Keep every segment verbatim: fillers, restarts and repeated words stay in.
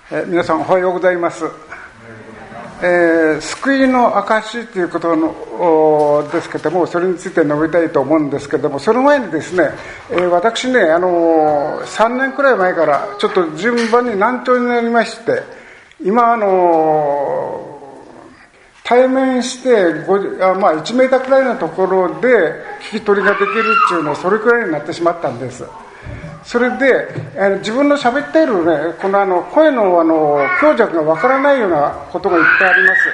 えー、皆さんおはようございます。えー、救いの証ということのですけども、それについて述べたいと思うんですけども、その前にですね、えー、私ね、あのー、さんねんくらい前からちょっと順番に難聴になりまして、今あのー、対面してあ、まあ、いちメーターくらいのところで聞き取りができるっていうのはそれくらいになってしまったんです。それで、えー、自分の喋っているね、このあの声のあの強弱がわからないようなことがいっぱいあります。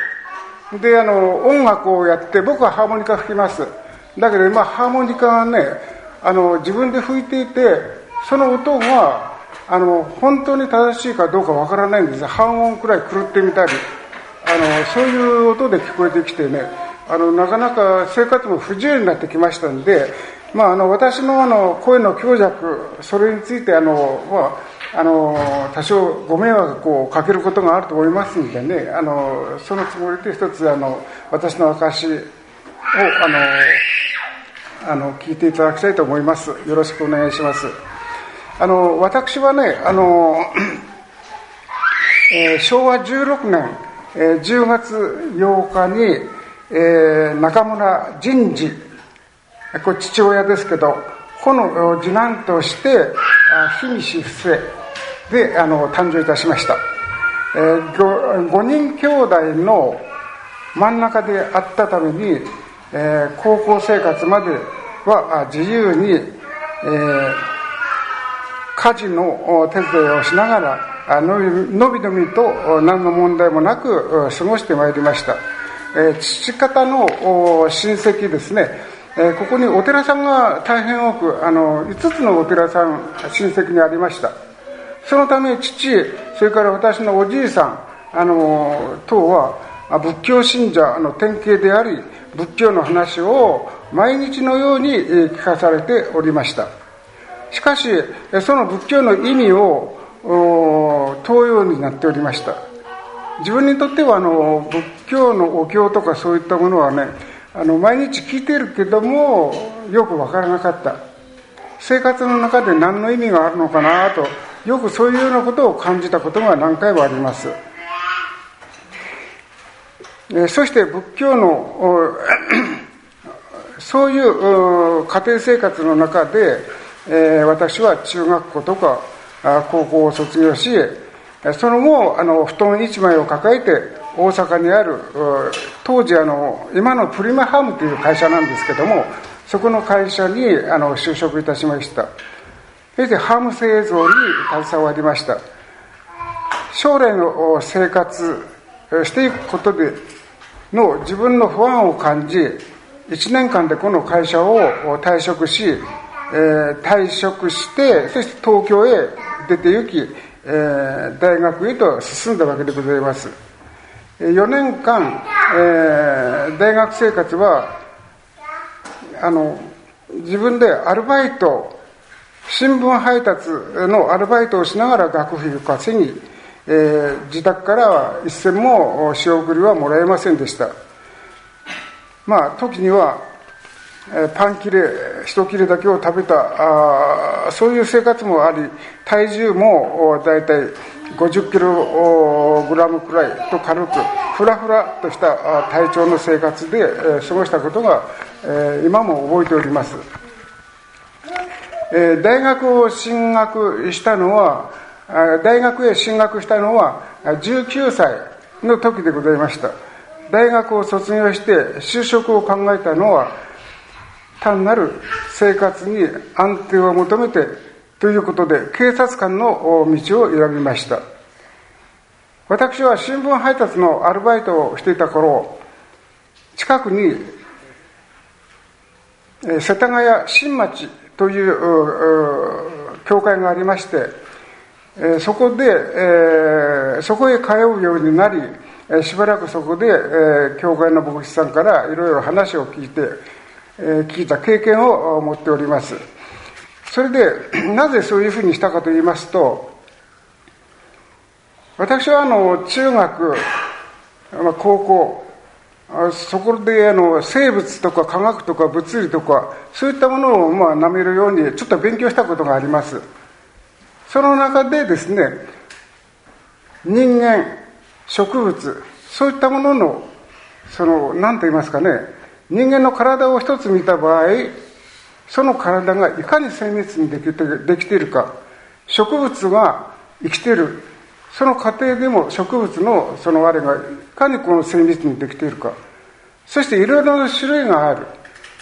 で、あの音楽をやって僕はハーモニカ吹きます。だけど今ハーモニカはね、あの自分で吹いていて、その音があの本当に正しいかどうかわからないんです。半音くらい狂ってみたり、あのそういう音で聞こえてきてね、あのなかなか生活も不自由になってきましたんで、まあ、あの私 の, あの声の強弱、それについてあの、まあ、あの多少ご迷惑をかけることがあると思いますんでね、あのそのつもりで一つあの私の証をあのあの聞いていただきたいと思います。よろしくお願いします。あの私はね、あの、えー、しょうわじゅうろくねん、えー、じゅうがつようかに、えー、中村仁次、これ父親ですけど、この次男として氷見市布施であの誕生いたしました。えー、ごにん兄弟の真ん中であったために、えー、高校生活までは自由に、えー、家事の手伝いをしながらのびのびのびと何の問題もなく過ごしてまいりました。えー、父方の親戚ですね、えー、ここにお寺さんが大変多く、あのいつつのお寺さん親戚にありました。そのため父、それから私のおじいさん、あの等は仏教信者の典型であり、仏教の話を毎日のように聞かされておりました。しかしその仏教の意味を問うようになっておりました。自分にとってはあの仏教のお経とかそういったものはね、あの毎日聞いているけどもよくわからなかった。生活の中で何の意味があるのかなと、よくそういうようなことを感じたことが何回もあります。えそして仏教のそういう家庭生活の中で、え私は中学校とか高校を卒業し、その後あの布団一枚を抱えて大阪にある当時あの今のプリマハムという会社なんですけども、そこの会社にあの就職いたしました。そしてハム製造に携わりました。将来の生活していくことでの自分の不安を感じ、いちねんかんでこの会社を退職し、えー、退職してそして東京へ出て行き、えー、大学へと進んだわけでございます。よねんかん、えー、大学生活はあの自分でアルバイト、新聞配達のアルバイトをしながら学費を稼ぎ、えー、自宅からは一銭も仕送りはもらえませんでした。まあ時には、えー、パン切れ一切れだけを食べたあそういう生活もあり、体重もだいたいごじゅっキログラムくらいと軽くふらふらとした体調の生活で過ごしたことが今も覚えております。大学を進学したのは大学へ進学したのはじゅうきゅうさいの時でございました。大学を卒業して就職を考えたのは単なる生活に安定を求めてということで警察官の道を選びました。私は新聞配達のアルバイトをしていた頃、近くに世田谷新町という教会がありまして、そこでそこへ通うようになり、しばらくそこで教会の牧師さんからいろいろ話を聞いて聞いた経験を持っております。それでなぜそういうふうにしたかと言いますと、私はあの中学、高校、そこであの生物とか科学とか物理とかそういったものをまあ舐めるようにちょっと勉強したことがあります。その中でですね、 人間、植物、そういったものの、その、何と言いますかね、人間の体を一つ見た場合、その体がいかに精密にできて、できているか、植物が生きている、その過程でも植物のそのあれがいかにこの精密にできているか、そしていろいろな種類がある。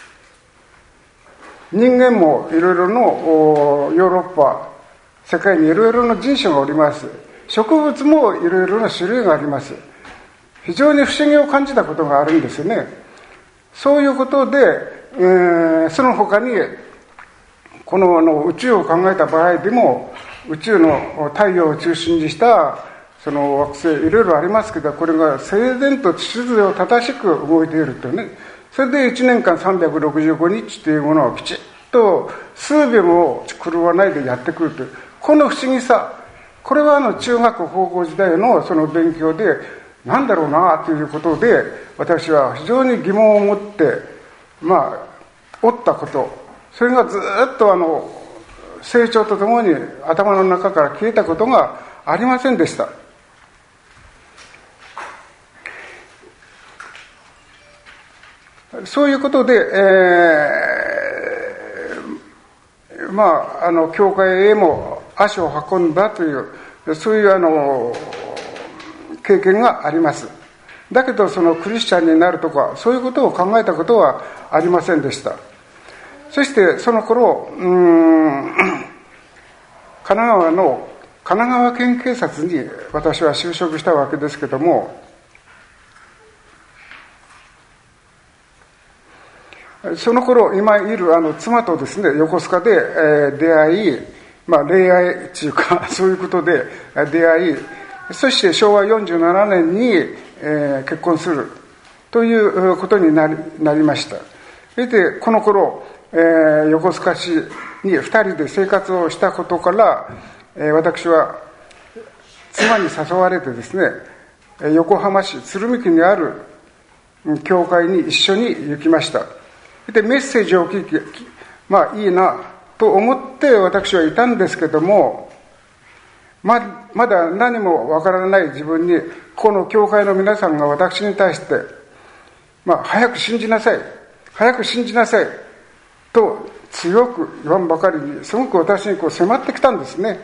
人間もいろいろのヨーロッパ、世界にいろいろな人種がおります。植物もいろいろな種類があります。非常に不思議を感じたことがあるんですよね。そういうことで、えー、その他にこの、あの宇宙を考えた場合でも、宇宙の太陽を中心にしたその惑星いろいろありますけど、これが整然と秩序を正しく動いているとね。それでいちねんかんさんびゃくろくじゅうごにちというものをきちっと数秒も狂わないでやってくるという、この不思議さ、これはあの中学高校時代のその勉強でなんだろうなということで、私は非常に疑問を持ってまあおったこと、それがずっとあの成長とともに頭の中から消えたことがありませんでした。そういうことで、えー、まああの教会へも足を運んだというそういうあの経験があります。だけどそのクリスチャンになるとかそういうことを考えたことはありませんでした。そしてその頃、うーん神奈川の神奈川県警察に私は就職したわけですけども、その頃今いるあの妻とですね、横須賀で、えー、出会い、まあ、恋愛っていうかそういうことで出会い、そしてしょうわよんじゅうななねんに、えー、結婚するということになり、なりました。それでこの頃、えー、横須賀市にふたりで生活をしたことから、えー、私は妻に誘われてですね、横浜市鶴見区にある教会に一緒に行きました。でメッセージを聞き、まあいいなと思って私はいたんですけども、ま, まだ何もわからない自分に、この教会の皆さんが私に対して、まあ早く信じなさい、早く信じなさいと強く言わんばかりに、すごく私にこう迫ってきたんですね。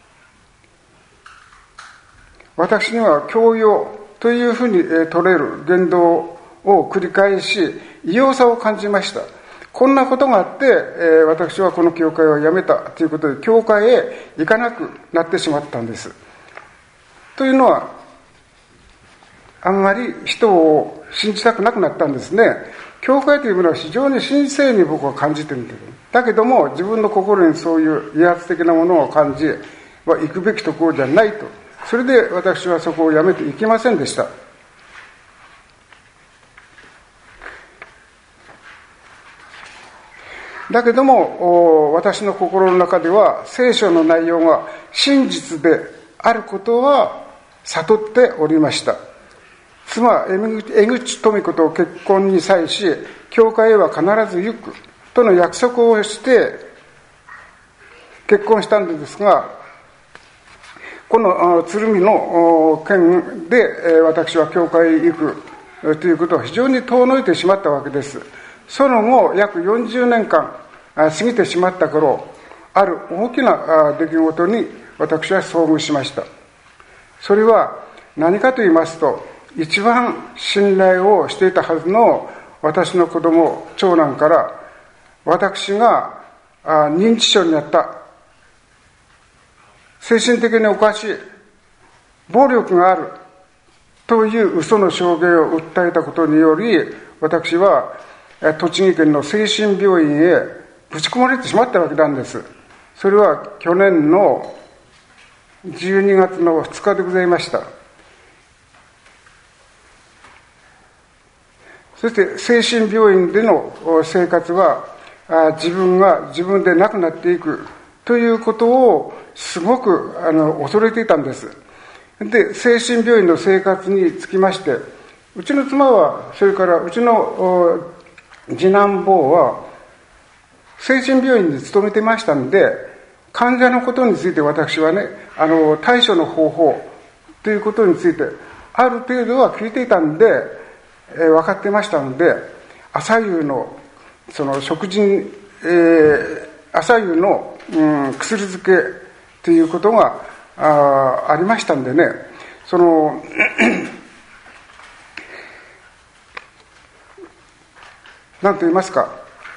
私には強要というふうに取れる言動を繰り返し、異様さを感じました。こんなことがあって、えー、私はこの教会を辞めたということで、教会へ行かなくなってしまったんです。というのは、あんまり人を信じたくなくなったんですね。教会というものは非常に神聖に僕は感じているんだけど、だけども自分の心にそういう威圧的なものを感じ、は行くべきところじゃないと。それで私はそこを辞めていきませんでした。だけども私の心の中では聖書の内容が真実であることは悟っておりました。妻江口富子と結婚に際し、教会へは必ず行くとの約束をして結婚したんですが、この鶴見の件で私は教会へ行くということは非常に遠のいてしまったわけです。その後約よんじゅうねんかん過ぎてしまった頃、ある大きな出来事に私は遭遇しました。それは何かと言いますと、一番信頼をしていたはずの私の子供長男から、私が認知症になった、精神的におかしい、暴力があるという嘘の証言を訴えたことにより、私は栃木県の精神病院へぶち込まれてしまったわけなんです。それは去年のじゅうにがつのふつかでございました。そして精神病院での生活は自分が自分で亡くなっていくということをすごくあの恐れていたんです。で、精神病院の生活につきまして、うちの妻は、それからうちの次男坊は精神病院に勤めてましたので、患者のことについて私はね、あの対処の方法ということについてある程度は聞いていたんで、えー、分かってましたので、朝夕のその食事、えー、朝夕の、うん、薬漬けということが あ, ありましたんでね、その何と言いますか、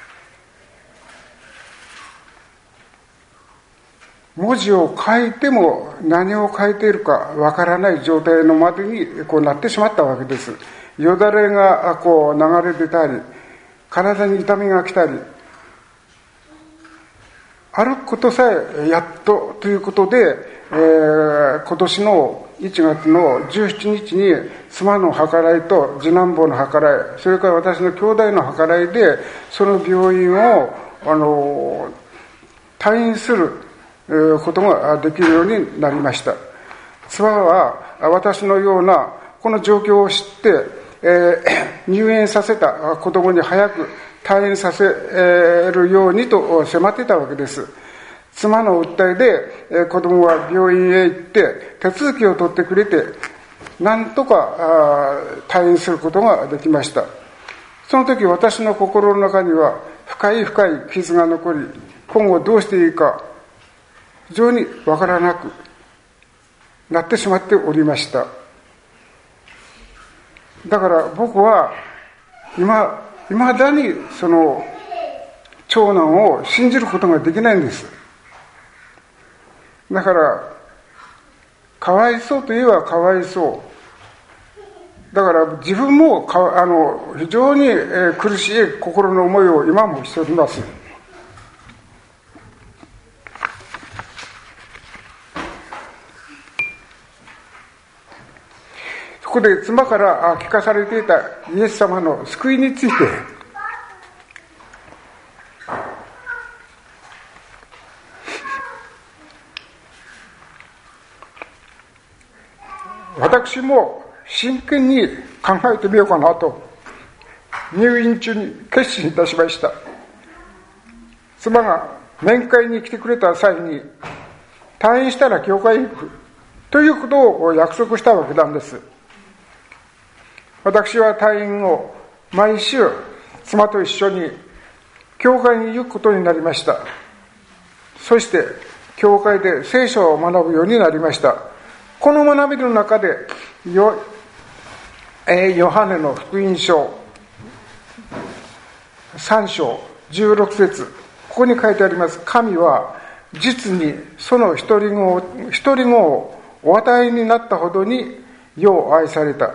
文字を書いても何を書いているかわからない状態のまでにこうなってしまったわけです。よだれがこう流れ出たり、体に痛みが来たり、歩くことさえやっとということで、えー、今年のいちがつのじゅうしちにちに妻の計らいと次男坊の計らい、それから私の兄弟の計らいでその病院をあの退院することができるようになりました。妻は私のようなこの状況を知って、えー、入院させた子供に早く退院させるようにと迫っていたわけです。妻の訴えで子供は病院へ行って手続きを取ってくれて、なんとか退院することができました。その時私の心の中には深い深い傷が残り、今後どうしていいか非常にわからなくなってしまっておりました。だから僕は今いまだにその長男を信じることができないんです。だからかわいそうといえばかわいそう。だから自分もかあの非常に苦しい心の思いを今もしております。そこで妻から聞かされていたイエス様の救いについて、私も真剣に考えてみようかなと入院中に決心いたしました。妻が面会に来てくれた際に、退院したら教会に行くということを約束したわけなんです。私は退院後、毎週妻と一緒に教会に行くことになりました。そして教会で聖書を学ぶようになりました。この学びの中でヨ、えー、ヨハネの福音書さん章じゅうろく節、ここに書いてあります。神は実にその一人子を一人子をお与えになったほどに世を愛された。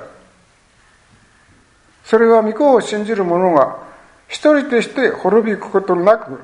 それは御子を信じる者が一人として滅び行くことなく、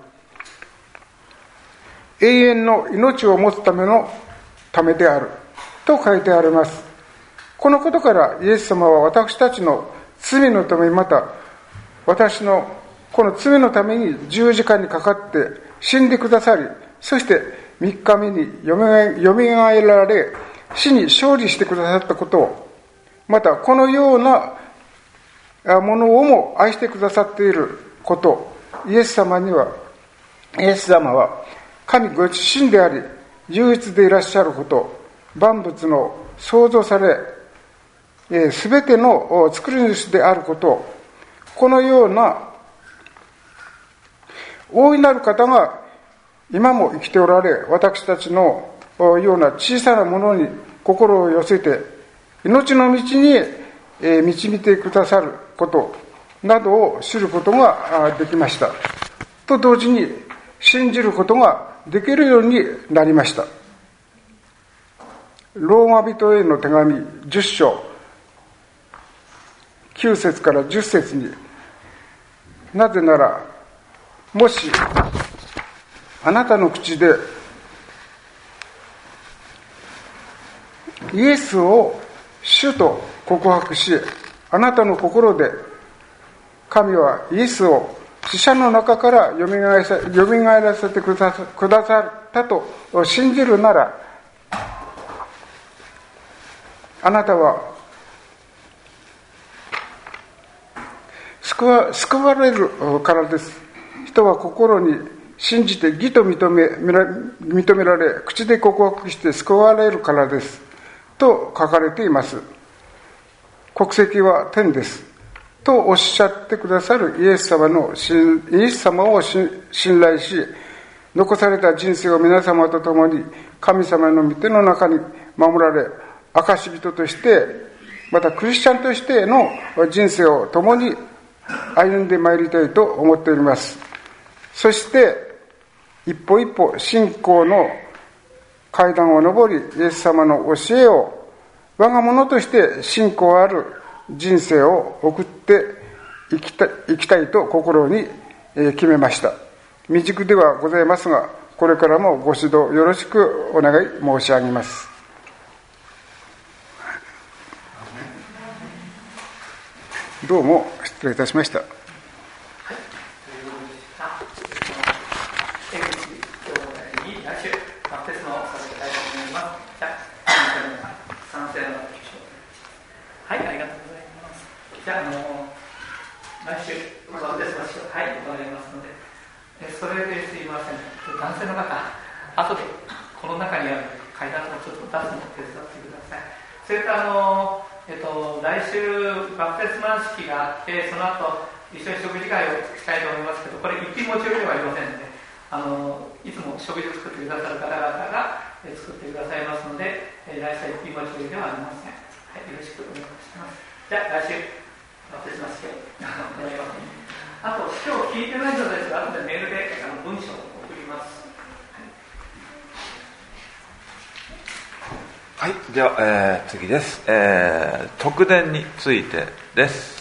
永遠の命を持つためのためであると書いてあります。このことからイエス様は私たちの罪のため、また私のこの罪のために十字架にかかって死んでくださり、そして三日目によみがえられ死に勝利してくださったことを、またこのようなものをも愛してくださっていること、イエス様にはイエス様は神ご自身であり唯一でいらっしゃること、万物の創造されすべての作り主であること、このような大いなる方が今も生きておられ、私たちのような小さなものに心を寄せて命の道に導いてくださることなどを知ることができました。と同時に信じることができるようになりました。ローマ人への手紙じゅっ章きゅう節からじゅっ節に、なぜならもしあなたの口でイエスを主と告白し、あなたの心で神はイエスを死者の中からよみがえさ、よみがえらせてくださ、くださったと信じるなら、あなたは救わ、救われるからです。人は心に信じて義と認め、認められ、口で告白して救われるからです。 と書かれています。国籍は天ですとおっしゃってくださるイエス様のイエス様を信頼し、残された人生を皆様と共に神様の御手の中に守られ、証人として、またクリスチャンとしての人生を共に歩んでまいりたいと思っております。そして一歩一歩信仰の階段を上り、イエス様の教えを我が物として信仰ある人生を送っていきたい、生きたいと心に決めました。未熟ではございますが、これからもご指導よろしくお願い申し上げます。どうも失礼いたしました。 はい、ありがとうございます。じゃあ、あの来週バプテスマ式をはい行いますので、えそれですいません。男性の方、後でこの中にある階段をちょっと出すのを手伝ってください。それからあのえっと来週バプテスマ式があって、その後一緒に食事会をしたいと思いますけど、これ一品持ち寄りではありませんので、あのいつも食事を作ってくださる方々が作ってくださいますので、来週は一品持ち寄りではありません。はい、よろしくお願いします。じゃあ来週バプテスマ式を行います。あと今日聞いてないのですが、後でメールであの文章を送ります。 はい、では、えー、次です、えー、特典についてです。